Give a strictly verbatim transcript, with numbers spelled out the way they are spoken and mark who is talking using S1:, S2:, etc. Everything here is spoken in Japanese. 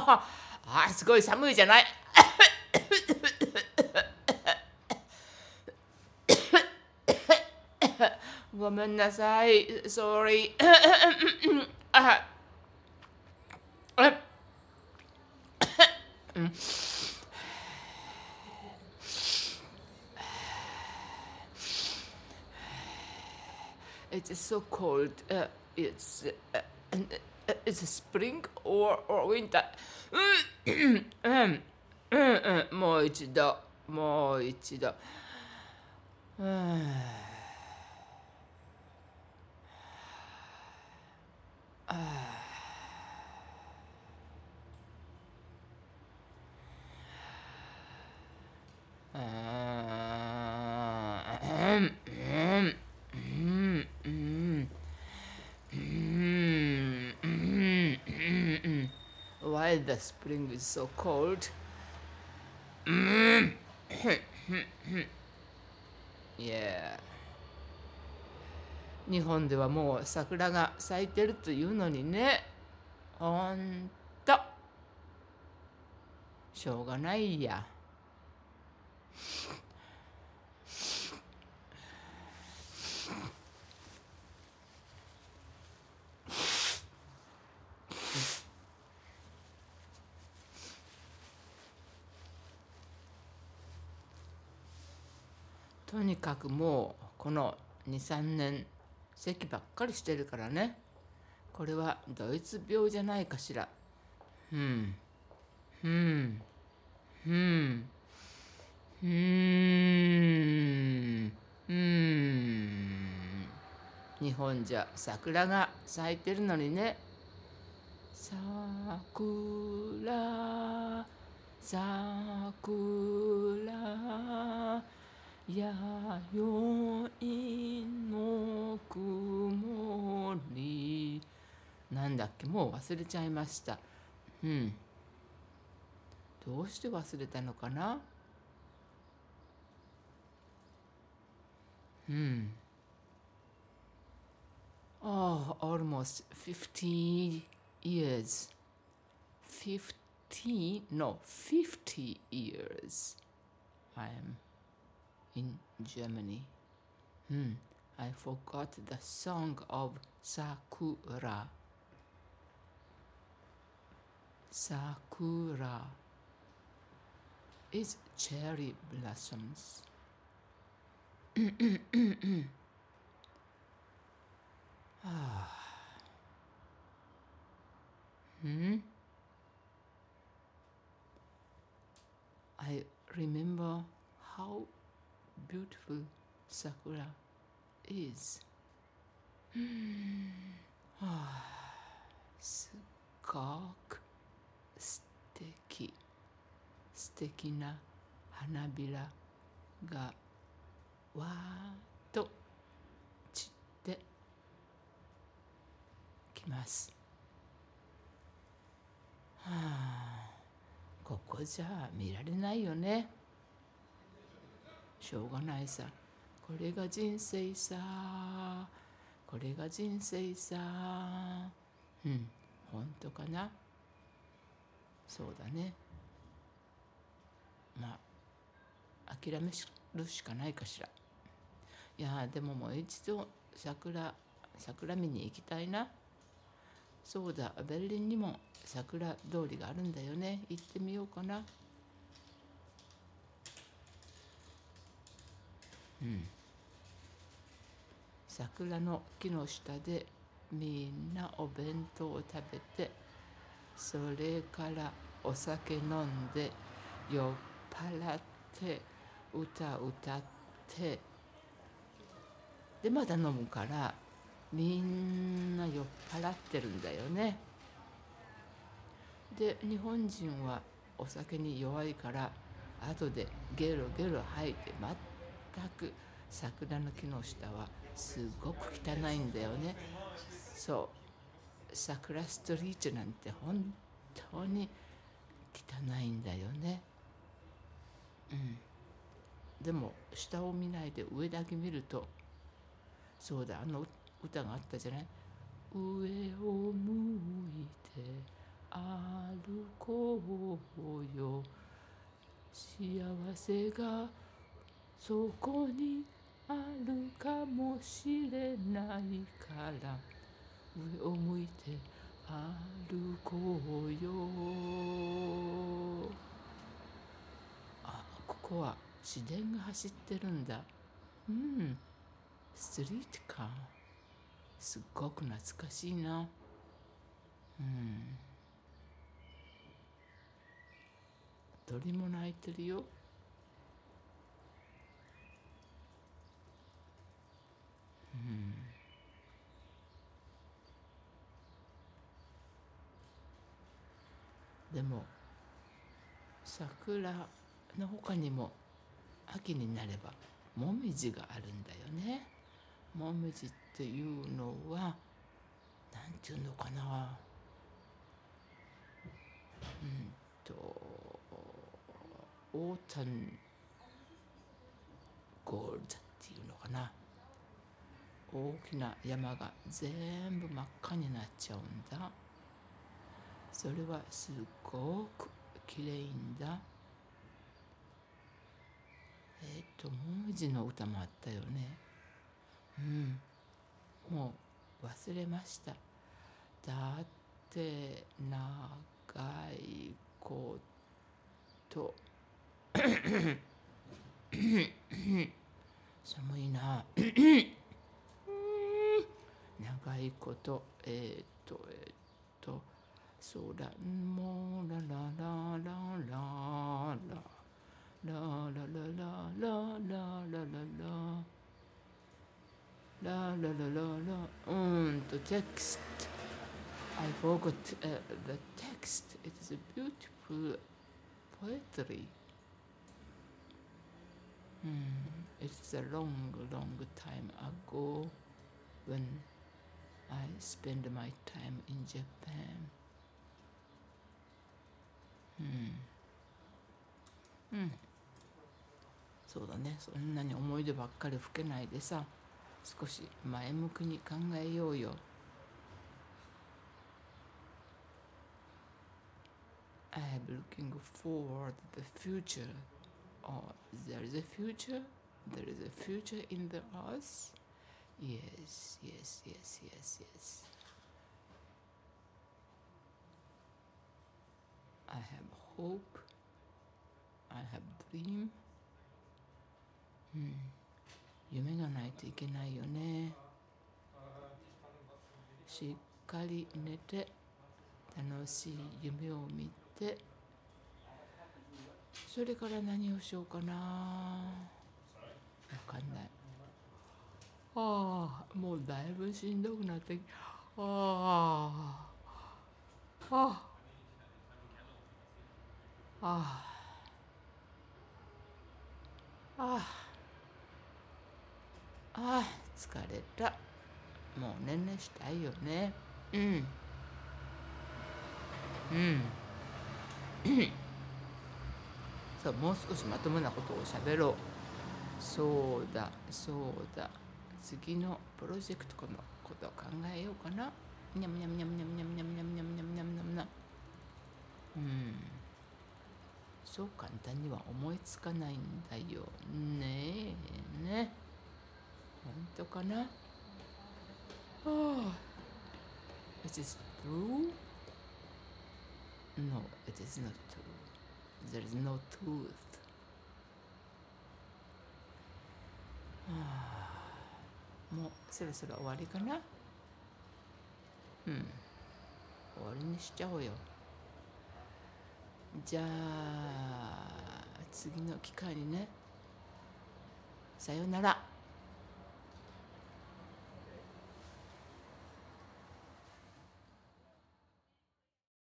S1: ああ、すごい寒いじゃない。ごめんなさい。Sorry. ああうん It's so cold. Uh, it's uh, uh, it's spring or or winter. うんうんうんうんもう一度もう一度。うんうんうんうんうんうんうんうん Why the spring is so cold? うん Yeah. 日本ではもう桜が咲いてるというのにね。ほんとしょうがないや。とにかくもうこのにさんねん咳ばっかりしてるからね。これはドイツ病じゃないかしら。うんうんうんうんうん日本じゃ桜が咲いてるのにね。桜桜やよいの曇りなんだっけもう忘れちゃいました。うんどうして忘れたのかな。うん Oh, almost fifty years. fifty, no, fifty years I am in Germany. Hmm, I forgot the song of Sakura. Sakura is cherry blossoms. Ah. Hmm? I remember how beautiful Sakura is. すごく素敵素敵な花びらがわーっと散ってきます。はあ、ここじゃ見られないよね。しょうがないさ。これが人生さ。これが人生さ。うん、本当かな。そうだね。まあ諦めるしかないかしら。いやでももう一度桜桜見に行きたいな。そうだベルリンにも桜通りがあるんだよね。行ってみようかな。うん桜の木の下でみんなお弁当を食べて、それからお酒飲んで酔っ払って歌歌ってでまだ飲むからみんな酔っ払ってるんだよね。で日本人はお酒に弱いから後でゲロゲロ吐いて全く桜の木の下はすごく汚いんだよね。そう桜ストリートなんて本当に汚いんだよね。うんでも下を見ないで上だけ見ると、そうだあの歌があったじゃない。上を向いて歩こせがそこにあるかもしれないから上を向いて歩こうよ。あ、ここは市電が走ってるんだ。うん、ストリートカー。すっごく懐かしいな。うん。鳥も鳴いてるよ。うん。でも桜の他にも秋になればもみじがあるんだよね。もみじっていうのはなんていうのかな。うんとオータンゴールドっていうのかな。大きな山が全部真っ赤になっちゃうんだ。それはすごくきれいんだ。えっ、ともみじの歌もあったよね。うん、もう忘れました。だって長いこと寒いな長いことえっ、とえっ、と空もラララララララララララララララララララうんとテクスト I forgot、uh, the text. It is a beautiful poetry. Hmm. It's a long, long time ago when I spent my time in Japan. うん。うん。そうだね。そんなに思い出ばっかりふけないでさ、少し前向きに考えようよ。I'm looking forward to the future. Oh, there is a future? There is a future in the earth? Yes, yes, yes, yes, yes. I have hope. I have dream. うん。夢がないといけないよね。しっかり寝て、楽しい夢を見て、それから何をしようかな。わかんない。ああ、もうだいぶしんどくなってき、ああ、ああ、ああ、ああ、疲れた。もうねんねしたいよね。うん。うん。そう、もう少しまともなことをしゃべろう。そうだ、そうだ。次のプロジェクトのことを考えようかな。にゃむにゃむにゃむにゃむにゃむにゃむにゃむにゃむにゃむにゃむにゃむにゃむ。うん。そう簡単には思いつかないんだよねえね。本当かな。Oh, it is true? No, it is not true. There is no truth. もうそろそろ終わりかな。うん。終わりにしちゃおうよ。じゃあ次の機会にね。さようなら。